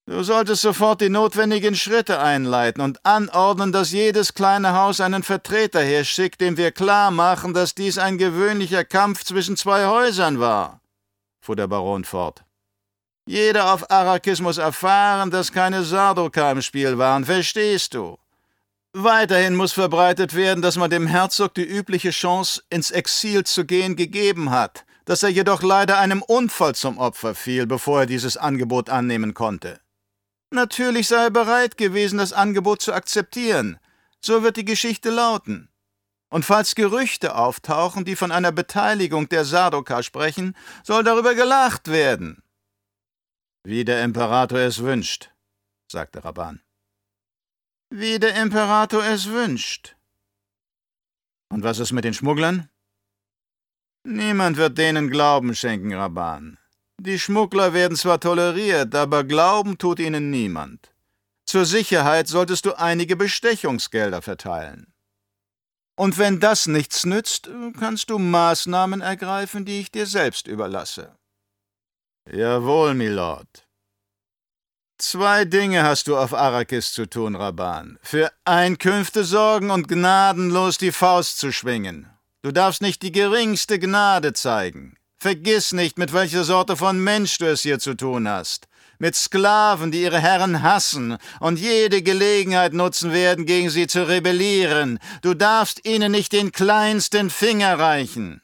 Du solltest sofort die notwendigen Schritte einleiten und anordnen, dass jedes kleine Haus einen Vertreter herschickt, dem wir klar machen, dass dies ein gewöhnlicher Kampf zwischen zwei Häusern war, fuhr der Baron fort. Jeder auf Arrakis muss erfahren, dass keine Sardaukar im Spiel waren, verstehst du? Weiterhin muss verbreitet werden, dass man dem Herzog die übliche Chance, ins Exil zu gehen, gegeben hat, dass er jedoch leider einem Unfall zum Opfer fiel, bevor er dieses Angebot annehmen konnte. Natürlich sei er bereit gewesen, das Angebot zu akzeptieren. So wird die Geschichte lauten. Und falls Gerüchte auftauchen, die von einer Beteiligung der Sardaukar sprechen, soll darüber gelacht werden. »Wie der Imperator es wünscht«, sagte Rabban. »Wie der Imperator es wünscht.« »Und was ist mit den Schmugglern?« »Niemand wird denen Glauben schenken, Rabban. Die Schmuggler werden zwar toleriert, aber Glauben tut ihnen niemand. Zur Sicherheit solltest du einige Bestechungsgelder verteilen. Und wenn das nichts nützt, kannst du Maßnahmen ergreifen, die ich dir selbst überlasse.« »Jawohl, Milord.« »2 Dinge hast du auf Arrakis zu tun, Rabban. Für Einkünfte sorgen und gnadenlos die Faust zu schwingen. Du darfst nicht die geringste Gnade zeigen. Vergiss nicht, mit welcher Sorte von Mensch du es hier zu tun hast. Mit Sklaven, die ihre Herren hassen und jede Gelegenheit nutzen werden, gegen sie zu rebellieren. Du darfst ihnen nicht den kleinsten Finger reichen.«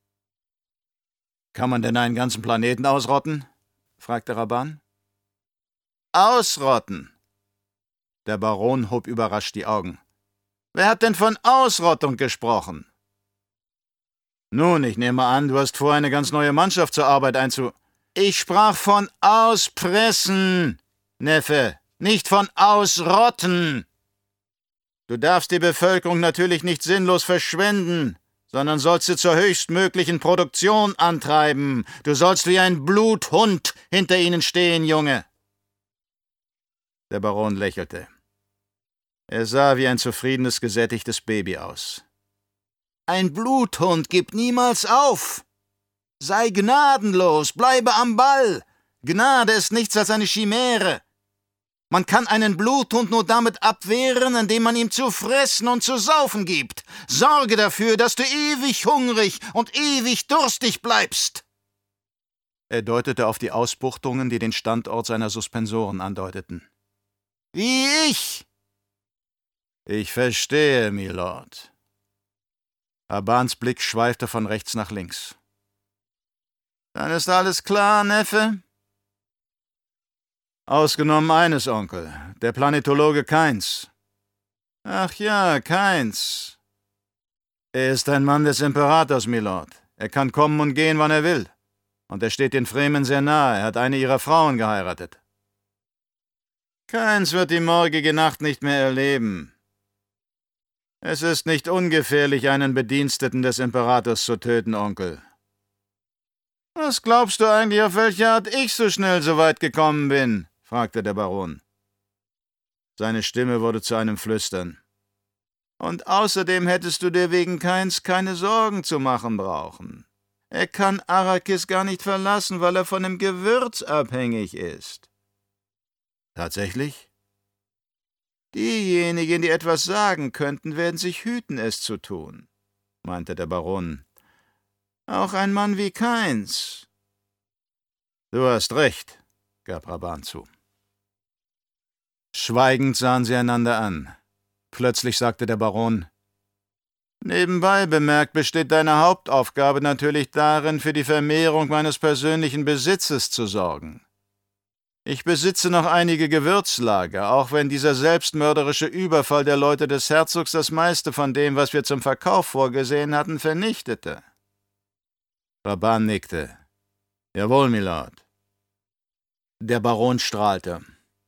»Kann man denn einen ganzen Planeten ausrotten?« fragte Rabban. »Ausrotten?« Der Baron hob überrascht die Augen. »Wer hat denn von Ausrottung gesprochen?« »Nun, ich nehme an, du hast vor, eine ganz neue Mannschaft zur Arbeit Ich sprach von Auspressen, Neffe, nicht von Ausrotten. Du darfst die Bevölkerung natürlich nicht sinnlos verschwenden, sondern sollst sie zur höchstmöglichen Produktion antreiben. Du sollst wie ein Bluthund hinter ihnen stehen, Junge.« Der Baron lächelte. Er sah wie ein zufriedenes, gesättigtes Baby aus. »Ein Bluthund gibt niemals auf. Sei gnadenlos, bleibe am Ball. Gnade ist nichts als eine Chimäre. Man kann einen Bluthund nur damit abwehren, indem man ihm zu fressen und zu saufen gibt. Sorge dafür, dass du ewig hungrig und ewig durstig bleibst.« Er deutete auf die Ausbuchtungen, die den Standort seiner Suspensoren andeuteten. »Wie ich?« »Ich verstehe, Milord.« Rabbans Blick schweifte von rechts nach links. »Dann ist alles klar, Neffe?« »Ausgenommen eines, Onkel, der Planetologe Kainz.« »Ach ja, Kainz. Er ist ein Mann des Imperators, Milord. Er kann kommen und gehen, wann er will. Und er steht den Fremen sehr nahe. Er hat eine ihrer Frauen geheiratet.« »Kainz wird die morgige Nacht nicht mehr erleben. Es ist nicht ungefährlich, einen Bediensteten des Imperators zu töten, Onkel.« »Was glaubst du eigentlich, auf welche Art ich so schnell so weit gekommen bin?« fragte der Baron. Seine Stimme wurde zu einem Flüstern. »Und außerdem hättest du dir wegen Kainz keine Sorgen zu machen brauchen. Er kann Arrakis gar nicht verlassen, weil er von dem Gewürz abhängig ist.« »Tatsächlich?« »Diejenigen, die etwas sagen könnten, werden sich hüten, es zu tun«, meinte der Baron. »Auch ein Mann wie Kainz.« »Du hast recht«, gab Rabban zu. Schweigend sahen sie einander an. Plötzlich sagte der Baron: »Nebenbei bemerkt besteht deine Hauptaufgabe natürlich darin, für die Vermehrung meines persönlichen Besitzes zu sorgen. Ich besitze noch einige Gewürzlager, auch wenn dieser selbstmörderische Überfall der Leute des Herzogs das meiste von dem, was wir zum Verkauf vorgesehen hatten, vernichtete.« Rabban nickte. »Jawohl, Milord.« Der Baron strahlte.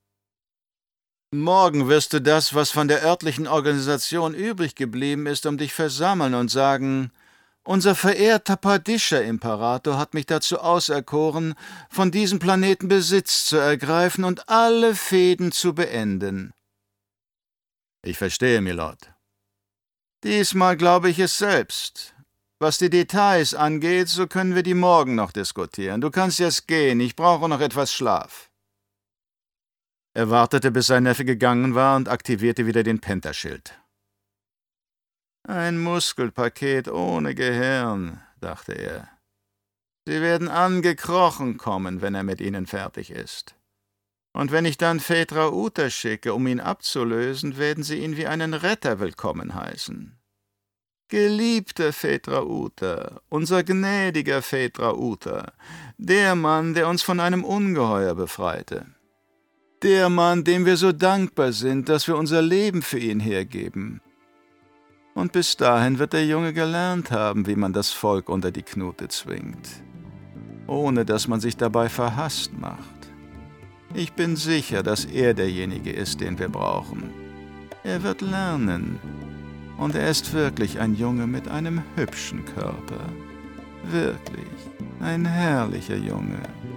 »Morgen wirst du das, was von der örtlichen Organisation übrig geblieben ist, um dich versammeln und sagen: Unser verehrter Padischa-Imperator hat mich dazu auserkoren, von diesem Planeten Besitz zu ergreifen und alle Fehden zu beenden.« »Ich verstehe, Milord.« »Diesmal glaube ich es selbst. Was die Details angeht, so können wir die morgen noch diskutieren. Du kannst jetzt gehen, ich brauche noch etwas Schlaf.« Er wartete, bis sein Neffe gegangen war und aktivierte wieder den Pentaschild. »Ein Muskelpaket ohne Gehirn«, dachte er. »Sie werden angekrochen kommen, wenn er mit ihnen fertig ist. Und wenn ich dann Phaedra Uther schicke, um ihn abzulösen, werden sie ihn wie einen Retter willkommen heißen. Geliebter Phaedra Uther, unser gnädiger Phaedra Uther, der Mann, der uns von einem Ungeheuer befreite. Der Mann, dem wir so dankbar sind, dass wir unser Leben für ihn hergeben. Und bis dahin wird der Junge gelernt haben, wie man das Volk unter die Knute zwingt, ohne dass man sich dabei verhasst macht. Ich bin sicher, dass er derjenige ist, den wir brauchen. Er wird lernen. Und er ist wirklich ein Junge mit einem hübschen Körper. Wirklich, ein herrlicher Junge.«